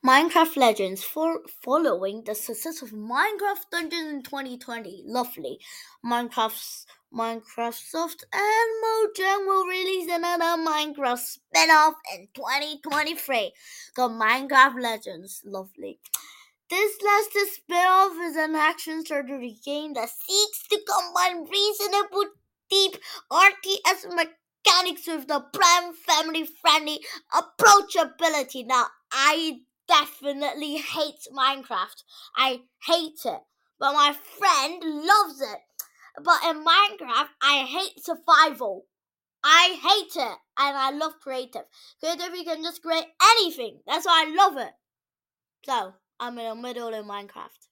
Minecraft Legends following the success of Minecraft Dungeons in 2020. Lovely. Microsoft and Mojang will release another Minecraft spin-off in 2023 called Minecraft Legends. Lovely. This latest spin-off is an action strategy game that seeks to combine reasonable deep RTS mechanics with the prime family-friendly approachability. Now, I definitely hate Minecraft. I hate it. But my friend loves it. But in Minecraft, I hate survival. I hate it. And I love creative. Creative, you can just create anything. That's why I love it. So, I'm in the middle in Minecraft.